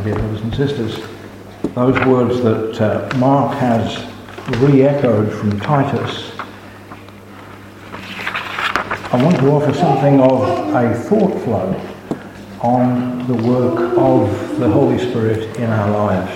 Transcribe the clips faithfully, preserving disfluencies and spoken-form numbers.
dear brothers and sisters, those words that uh, Mark has re-echoed from Titus, I want to offer something of a thought flow on the work of the Holy Spirit in our lives.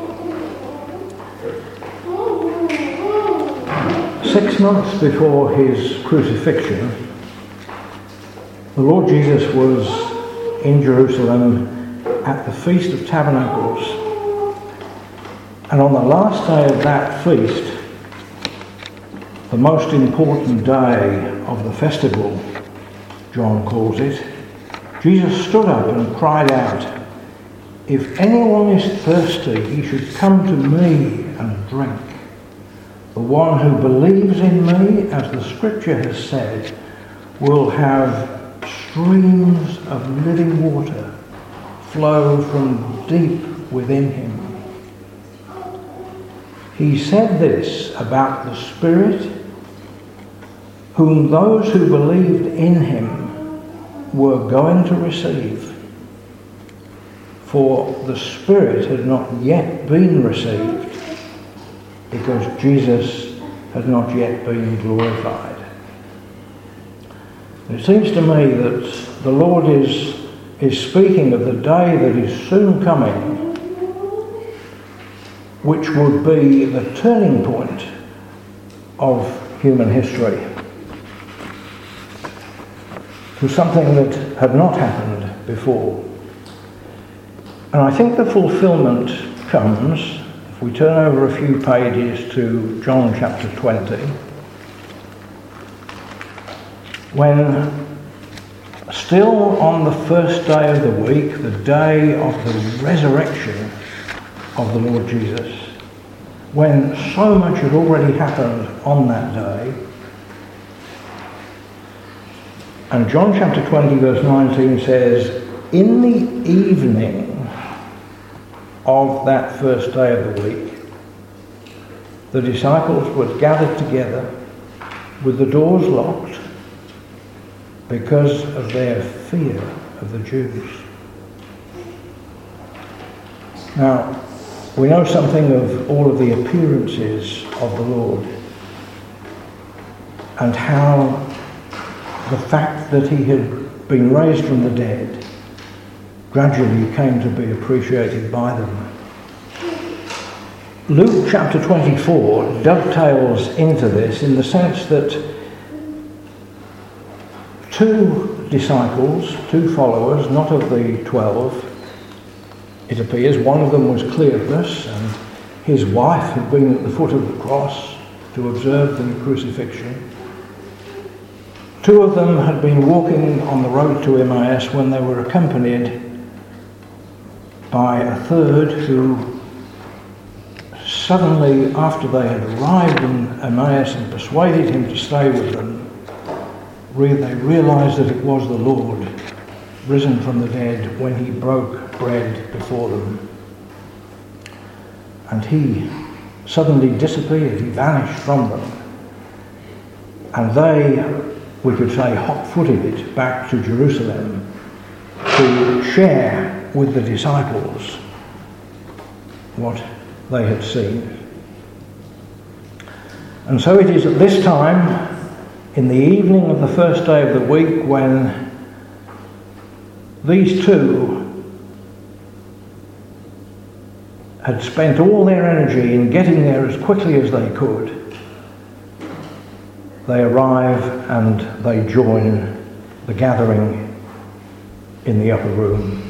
Six months before his crucifixion, the Lord Jesus was in Jerusalem at the Feast of Tabernacles. And on the last day of that feast, the most important day of the festival, John calls it, Jesus stood up and cried out, "If anyone is thirsty, he should come to me and drink. The one who believes in me, as the scripture has said, will have streams of living water flow from deep within him." He said this about the Spirit, whom those who believed in him were going to receive. For the Spirit had not yet been received, because Jesus had not yet been glorified. It seems to me that the Lord is, is speaking of the day that is soon coming, which would be the turning point of human history, to something that had not happened before. And I think the fulfillment comes, if we turn over a few pages to John chapter twenty, when still on the first day of the week, the day of the resurrection of the Lord Jesus, when so much had already happened on that day, and John chapter twenty verse nineteen says, "In the evening of that first day of the week, the disciples were gathered together with the doors locked because of their fear of the Jews." Now, we know something of all of the appearances of the Lord and how the fact that he had been raised from the dead gradually came to be appreciated by them. Luke chapter twenty-four dovetails into this in the sense that two disciples, two followers, not of the twelve, it appears, one of them was Cleopas, and his wife had been at the foot of the cross to observe the crucifixion. Two of them had been walking on the road to Emmaus when they were accompanied by a third who suddenly, after they had arrived in Emmaus and persuaded him to stay with them, they realised that it was the Lord risen from the dead when he broke bread before them. And he suddenly disappeared, he vanished from them. And they, we could say, hot-footed it back to Jerusalem to share with the disciples what they had seen. And so it is at this time, in the evening of the first day of the week, when these two had spent all their energy in getting there as quickly as they could, they arrive and they join the gathering in the upper room.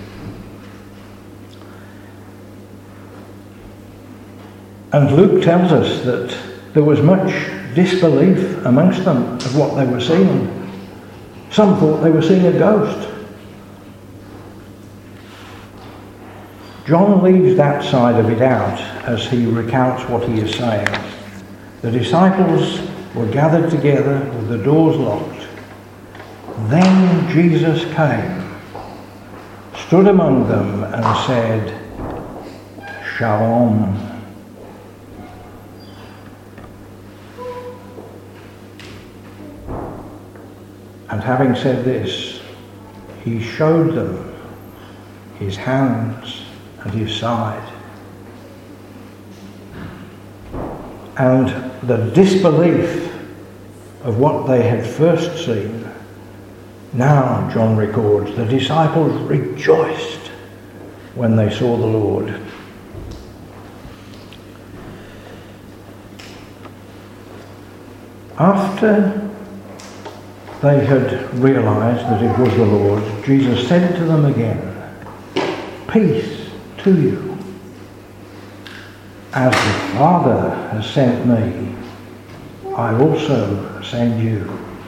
And Luke tells us that there was much disbelief amongst them of what they were seeing. Some thought they were seeing a ghost. John leaves that side of it out as he recounts what he is saying. The disciples were gathered together with the doors locked. Then Jesus came, stood among them and said, "Shalom." And having said this, he showed them his hands and his side. And the disbelief of what they had first seen, now, John records, the disciples rejoiced when they saw the Lord. After they had realized that it was the Lord, Jesus said to them again, "Peace to you. As the Father has sent me, I also send you."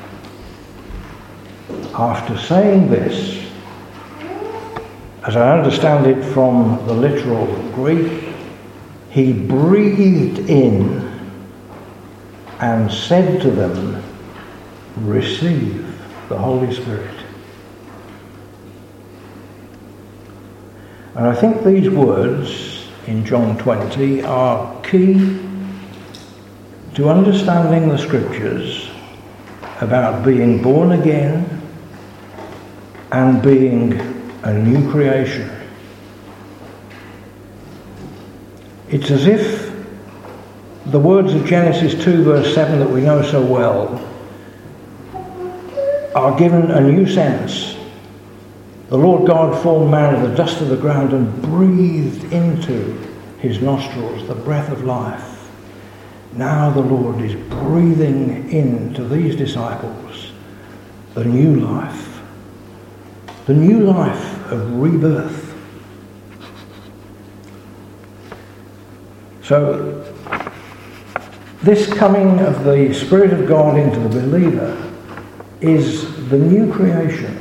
After saying this, as I understand it from the literal Greek, he breathed in and said to them, "Receive the Holy Spirit." And I think these words in John twenty are key to understanding the scriptures about being born again and being a new creation. It's as if the words of Genesis two verse seven that we know so well are given a new sense. The Lord God formed man of the dust of the ground and breathed into his nostrils the breath of life. Now the Lord is breathing into these disciples the new life, the new life of rebirth. So this coming of the Spirit of God into the believer is the new creation,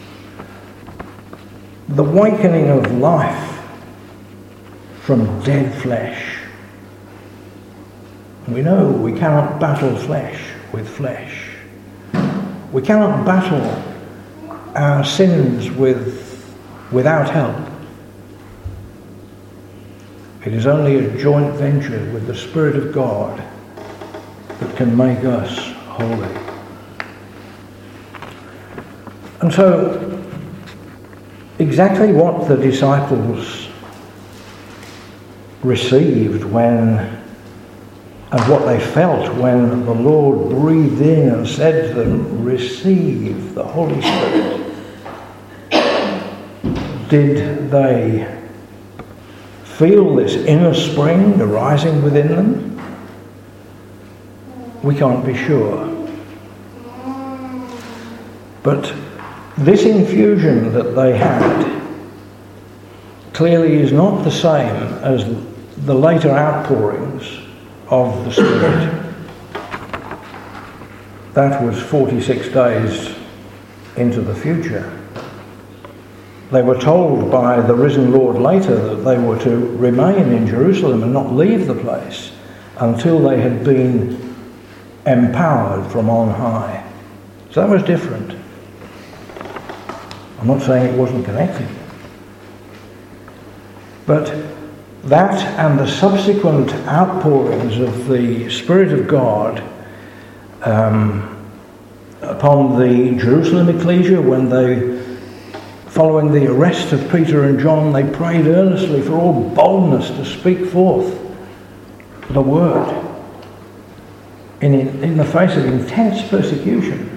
the awakening of life from dead flesh. We know we cannot battle flesh with flesh. We cannot battle our sins with, without help. It is only a joint venture with the Spirit of God that can make us holy. And so, exactly what the disciples received when, and what they felt when the Lord breathed in and said to them, "Receive the Holy Spirit," did they feel this inner spring arising within them? We can't be sure. But this infusion that they had clearly is not the same as the later outpourings of the Spirit. That was forty-six days into the future. They were told by the risen Lord later that they were to remain in Jerusalem and not leave the place until they had been empowered from on high. So that was different. I'm not saying it wasn't connected. But that and the subsequent outpourings of the Spirit of God um, upon the Jerusalem ecclesia, when they, following the arrest of Peter and John, they prayed earnestly for all boldness to speak forth the word in, in the face of intense persecution.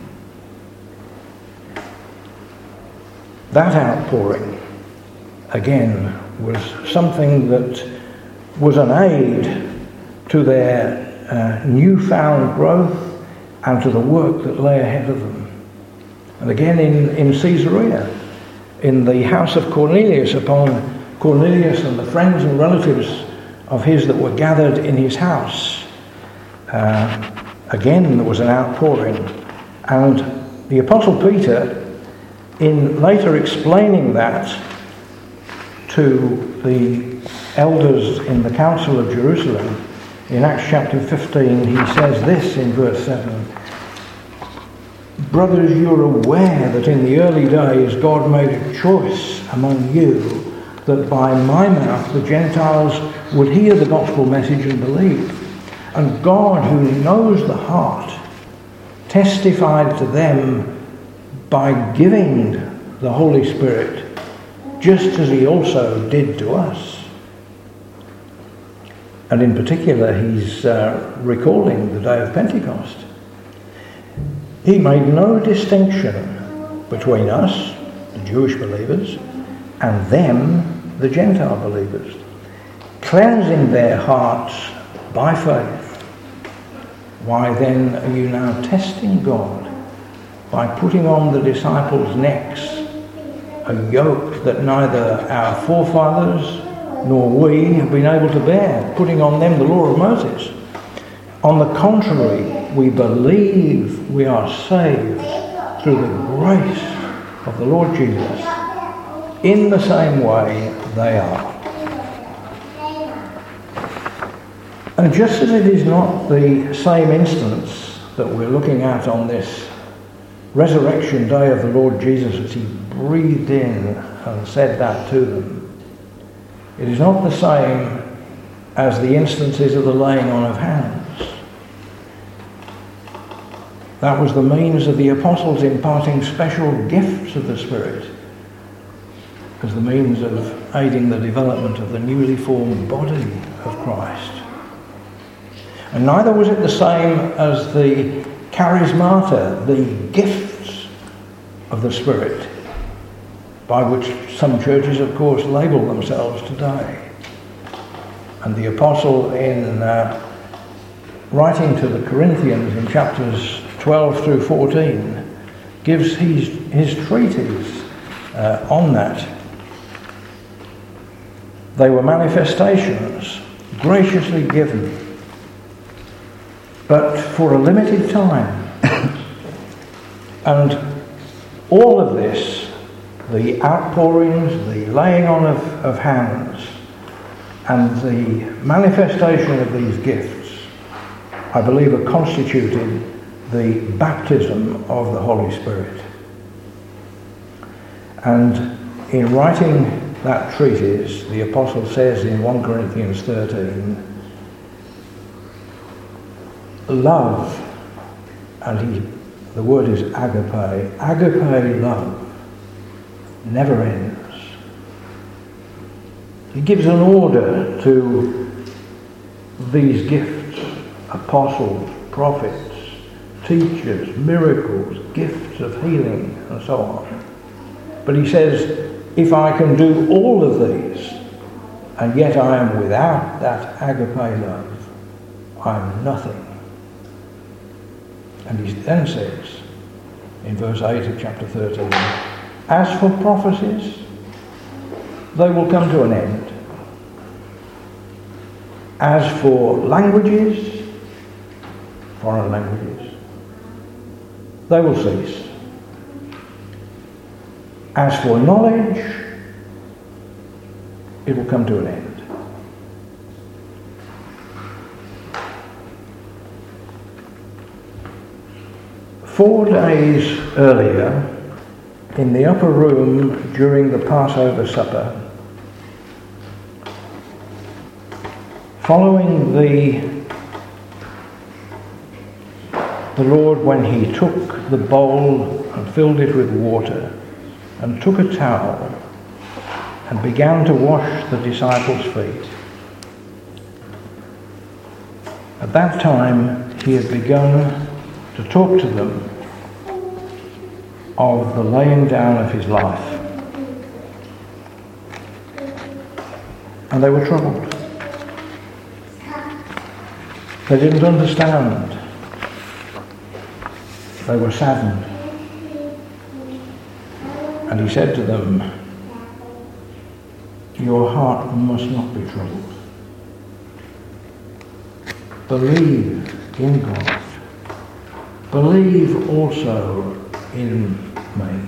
That outpouring, again, was something that was an aid to their uh, newfound growth and to the work that lay ahead of them. And again in, in Caesarea, in the house of Cornelius, upon Cornelius and the friends and relatives of his that were gathered in his house, uh, again there was an outpouring. And the Apostle Peter, in later explaining that to the elders in the Council of Jerusalem, in Acts chapter fifteen, he says this in verse seven, "Brothers, you're aware that in the early days God made a choice among you that by my mouth the Gentiles would hear the gospel message and believe. And God, who knows the heart, testified to them by giving the Holy Spirit just as he also did to us. And in particular, he's uh, recalling the day of Pentecost. He made no distinction between us, the Jewish believers, and them, the Gentile believers, cleansing their hearts by faith. Why then are you now testing God by putting on the disciples' necks a yoke that neither our forefathers nor we have been able to bear, putting on them the law of Moses? On the contrary, we believe we are saved through the grace of the Lord Jesus in the same way they are. And just as it is not the same instance that we're looking at on this resurrection day of the Lord Jesus as he breathed in and said that to them, it is not the same as the instances of the laying on of hands. That was the means of the apostles imparting special gifts of the Spirit as the means of aiding the development of the newly formed body of Christ. And neither was it the same as the charismata, the gifts of the Spirit, by which some churches, of course, label themselves today. And the apostle, in uh, writing to the Corinthians in chapters twelve through fourteen, gives his, his treatise uh, on that. They were manifestations graciously given, but for a limited time. And all of this, the outpourings, the laying on of, of hands, and the manifestation of these gifts, I believe, are constituted the baptism of the Holy Spirit. And in writing that treatise, the apostle says in First Corinthians thirteen, love, and he, the word is agape, agape love never ends. He gives an order to these gifts: apostles, prophets, teachers, miracles, gifts of healing, and so on. But he says, if I can do all of these, and yet I am without that agape love, I am nothing. And he then says, in verse eight of chapter thirteen, as for prophecies, they will come to an end. As for languages, foreign languages, they will cease. As for knowledge, it will come to an end. Four days earlier, in the upper room during the Passover supper, following the the Lord when he took the bowl and filled it with water and took a towel and began to wash the disciples' feet. At that time he had begun to talk to them of the laying down of his life. And they were troubled. They didn't understand. They were saddened. And he said to them, your heart must not be troubled. Believe in God. Believe also in me.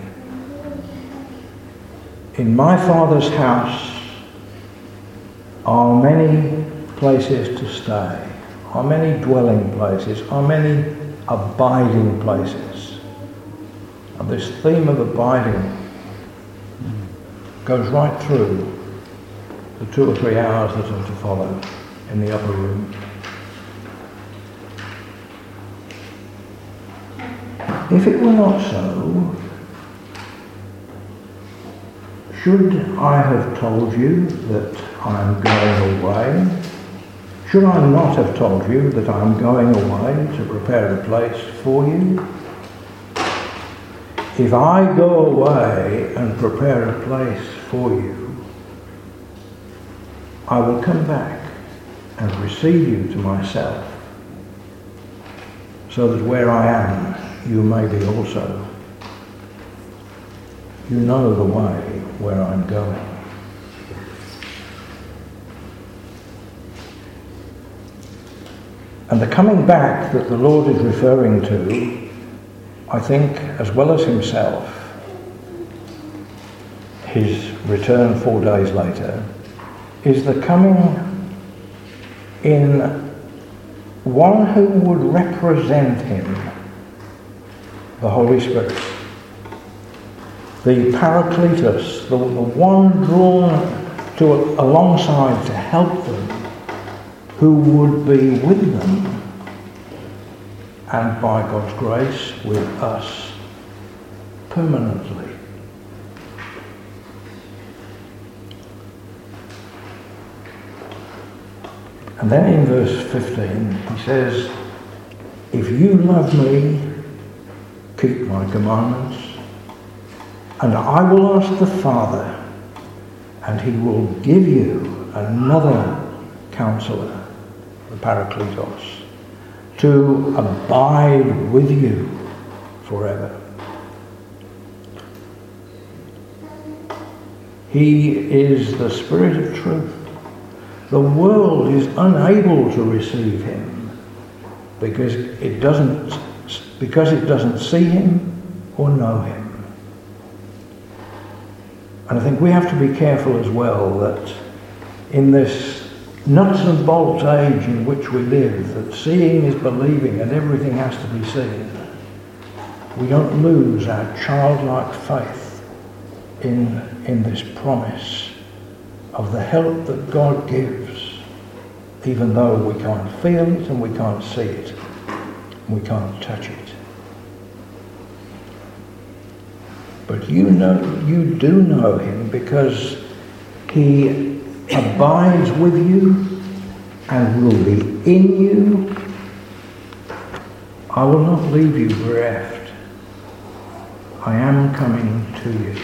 In my Father's house are many places to stay, are many dwelling places, are many abiding places. And this theme of abiding goes right through the two or three hours that are to follow in the upper room. If it were not so, should I have told you that I am going away? Should I not have told you that I am going away to prepare a place for you? If I go away and prepare a place for you, I will come back and receive you to myself, so that where I am, you may be also. You know the way where I'm going. And the coming back that the Lord is referring to, I think, as well as himself, his return four days later, is the coming in one who would represent him, the Holy Spirit, the Paracletus, the, the one drawn to alongside to help them, who would be with them, and by God's grace with us permanently. And then in verse fifteen he says, if you love me, keep my commandments, and I will ask the Father, and he will give you another Counselor, the Parakletos, to abide with you forever. He is the Spirit of truth. The world is unable to receive him because it doesn't because it doesn't see him or know him. And I think we have to be careful as well that in this nuts and bolts age in which we live, that seeing is believing and everything has to be seen, we don't lose our childlike faith in, in this promise of the help that God gives, even though we can't feel it and we can't see it, and we can't touch it. But you know, you do know him because he abides with you and will be in you. I will not leave you bereft. I am coming to you.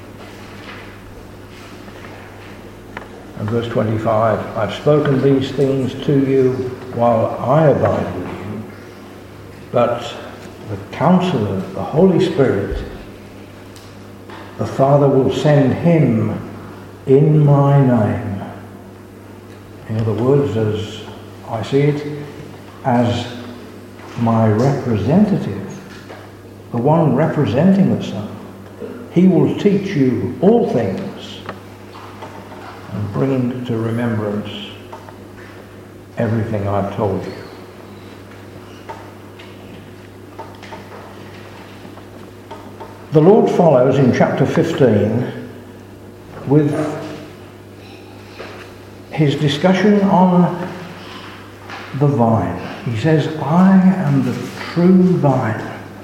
And verse twenty-five, I've spoken these things to you while I abide with you, but the Counselor, the Holy Spirit, the Father will send him in my name. In other words, as I see it, as my representative, the one representing the Son. He will teach you all things and bring to remembrance everything I've told you. The Lord follows in chapter fifteen with his discussion on the vine. He says, I am the true vine,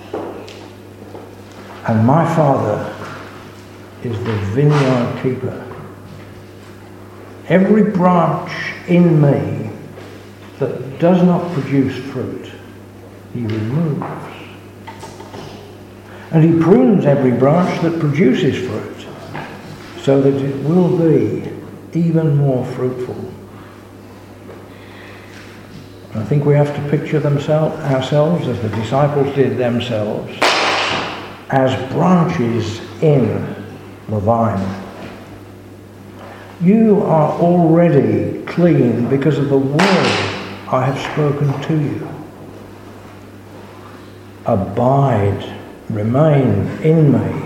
and my Father is the vineyard keeper. Every branch in me that does not produce fruit, he removes. And he prunes every branch that produces fruit, so that it will be even more fruitful. I think we have to picture themselves, ourselves, as the disciples did themselves, as branches in the vine. You are already clean because of the word I have spoken to you. Abide, remain in me,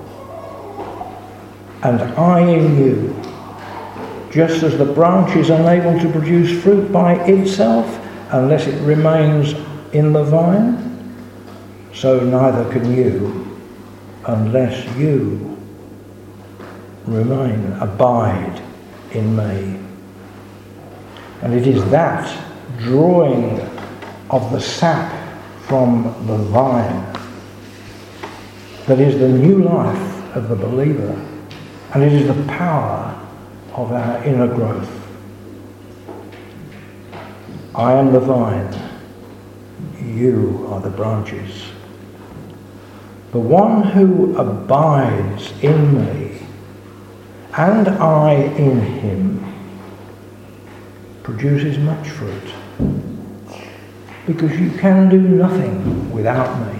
and I in you. Just as the branch is unable to produce fruit by itself unless it remains in the vine, so neither can you unless you remain, abide in me. And it is that drawing of the sap from the vine that is the new life of the believer And it is the power of our inner growth. I am the vine, you are the branches. The one who abides in me and I in him produces much fruit, because you can do nothing without me.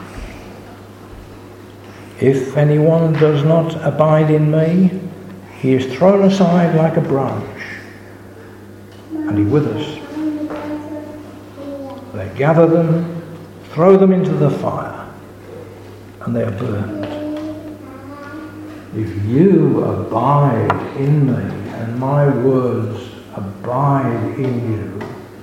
If anyone does not abide in me, he is thrown aside like a branch, and he withers. They gather them, throw them into the fire, and they are burned. If you abide in me, and my words abide in you,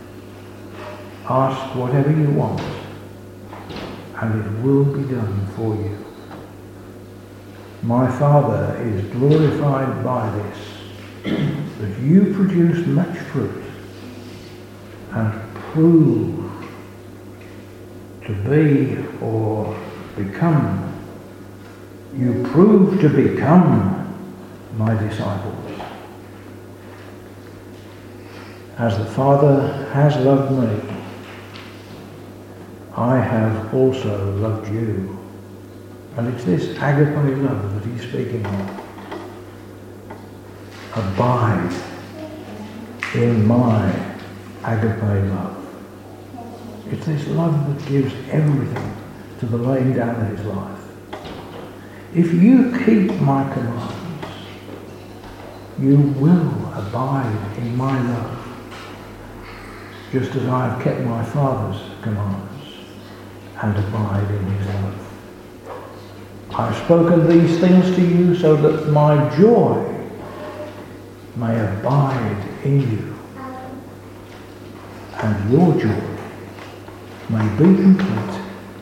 ask whatever you want, and it will be done for you. My Father is glorified by this, that you produce much fruit and prove to be or become, you prove to become my disciples. As the Father has loved me, I have also loved you. And it's this agape love that he's speaking of. Abide in my agape love. It's this love that gives everything to the laying down of his life. If you keep my commands, you will abide in my love, just as I have kept my Father's commands and abide in his love. I have spoken these things to you so that my joy may abide in you, and your joy may be complete.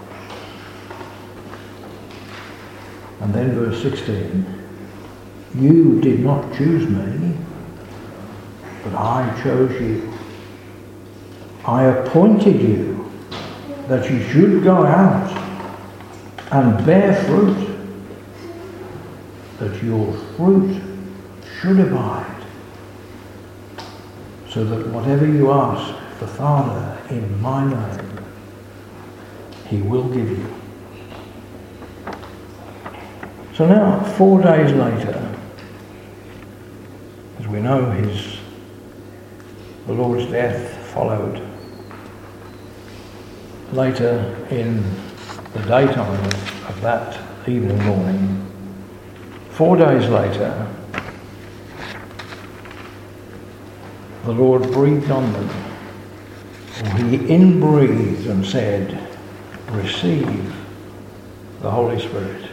And then verse sixteen, you did not choose me, but I chose you. I appointed you that you should go out and bear fruit, that your fruit should abide, so that whatever you ask the Father in my name, he will give you. So now, four days later, as we know, his the Lord's death followed. Later in the daytime of that evening morning, four days later, the Lord breathed on them. He inbreathed and said, receive the Holy Spirit.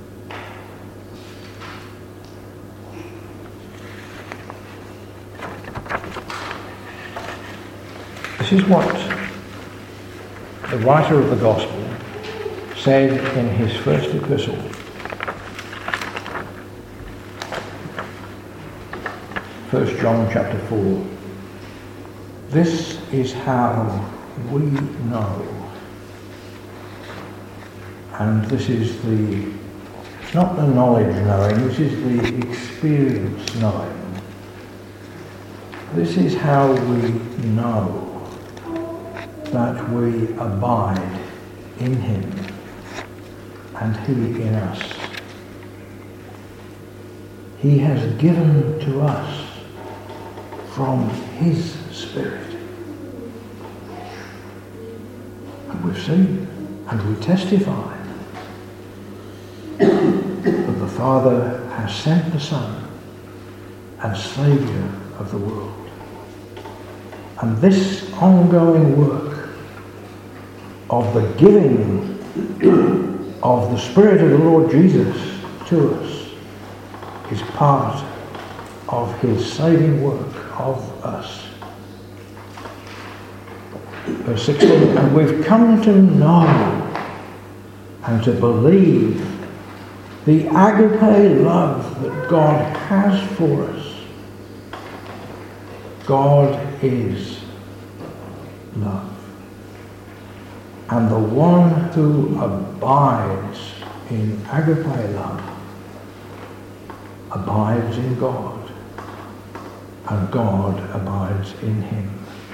This is what the writer of the Gospel said in his first epistle. First John chapter four. This is how we know. And this is the, not the knowledge knowing, this is the experience knowing. This is how we know that we abide in him and he in us. He has given to us from his Spirit. And we've seen and we testify that the Father has sent the Son as Saviour of the world. And this ongoing work of the giving of the Spirit of the Lord Jesus to us is part of his saving work of us. Verse sixteen, and we've come to know and to believe the agape love that God has for us. God is love. And the one who abides in agape love abides in God, and God abides in him.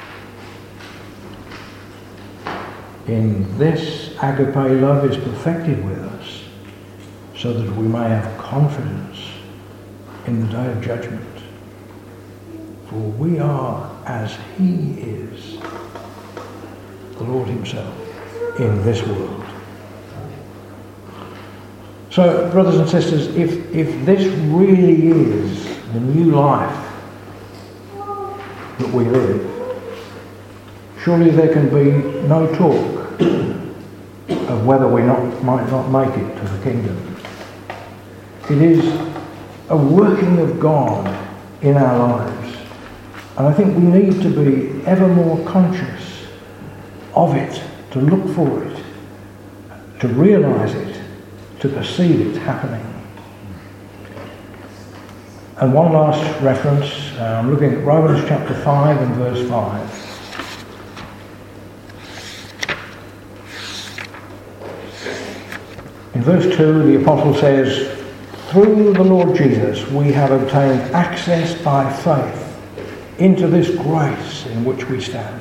In this, agape love is perfected with us, so that we may have confidence in the day of judgment. For we are as he is, the Lord himself, in this world. So, brothers and sisters, if, if this really is the new life that we live, surely there can be no talk of whether we not, might not make it to the kingdom. It is a working of God in our lives, and I think we need to be ever more conscious of it, to look for it, to realise it, to perceive it happening. And one last reference, uh, I'm looking at Romans chapter five and verse five. In verse two, the apostle says, "Through the Lord Jesus we have obtained access by faith into this grace in which we stand."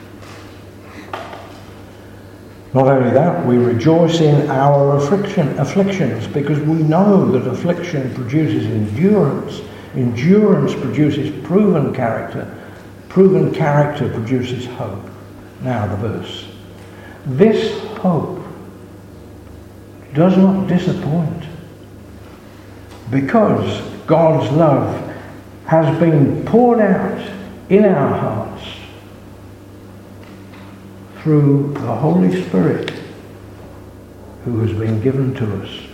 Not only that, we rejoice in our affliction, afflictions because we know that affliction produces endurance. Endurance produces proven character. Proven character produces hope. Now the verse. This hope does not disappoint, because God's love has been poured out in our hearts through the Holy Spirit who has been given to us